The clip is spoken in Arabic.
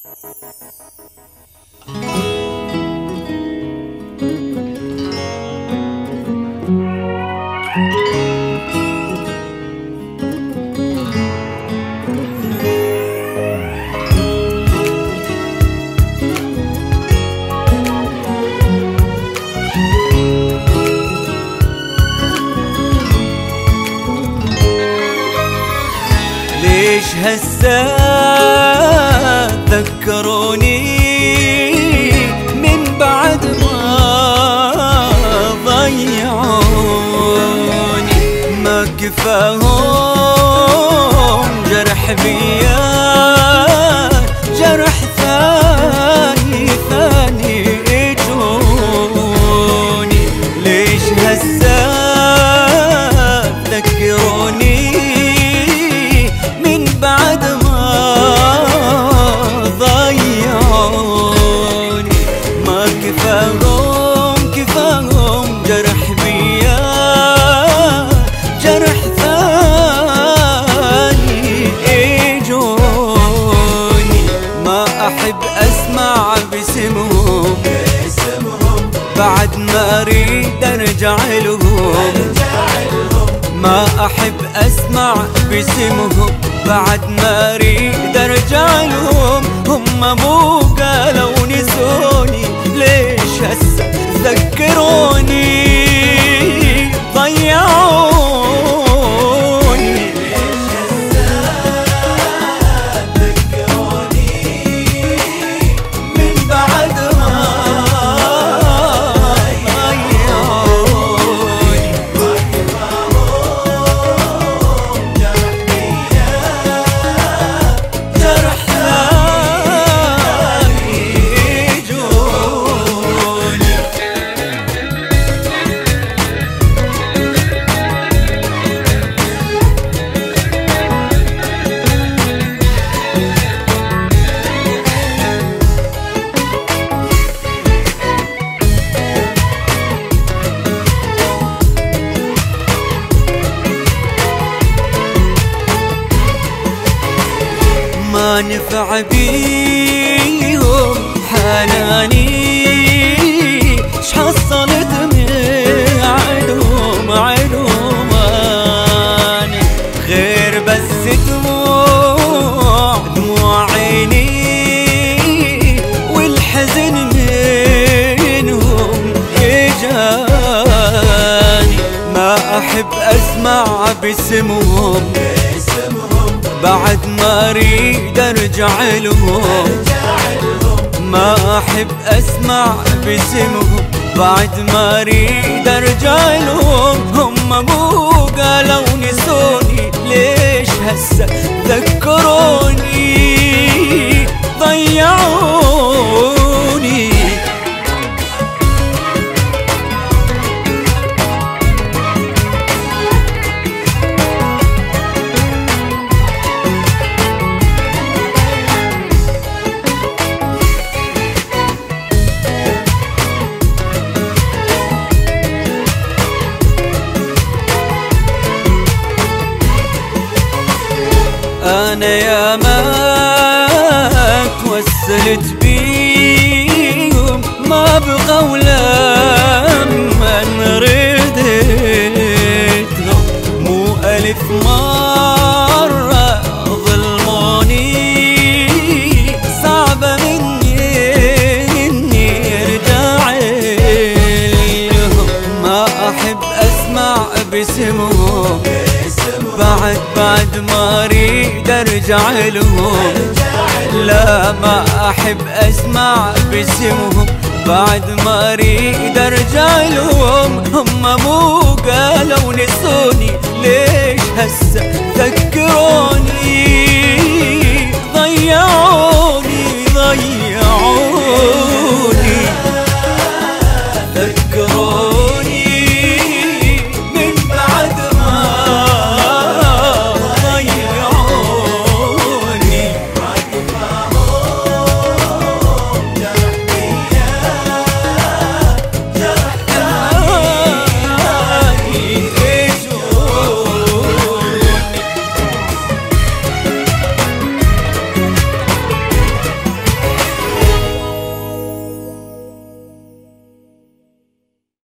ليش هسه ذكروني من بعد ما ضيعوني؟ ما كفاهم جرح بيا، جرح ثاني اجوني. ليش هسه ذكروني بعد ما ضيعوني؟ ما كفاهم جرح بيا، جرح ثاني اجوني. ما احب اسمع باسمهم بعد ما اريد ارجع لهم. ما احب اسمع باسمهم بعد ما اريد ارجع لهم. هم مو قالوا نسوني، ليش هسه ذكروني ضيعوني؟ ليش هسه ذكروني من بعد ما ما نفع بيهم حناني، شحصلت من عدوم أنا غير بس دموع عيني والحزن منهم يجاني. ما أحب أسمع باسمهم بعد ما اريد ارجع لهم. ما احب اسمع باسمهم بعد ما اريد ارجع لهم. هم مو قالوا نسوني، ليش هسه ذكروني ضيعوني؟ أنا يا ما توسلت بيهم، ما بغوا لما رديتهم. مو ألف مرة ظلموني، صعبة مني ارجع لهم. ما أحب أسمع باسمهم بعد ما اريد ارجع لهم. لا ما احب اسمع باسمهم بعد ما اريد ارجع لهم. هم مو قالوا نسوني، ليش هسه ذكروني ضيعوني؟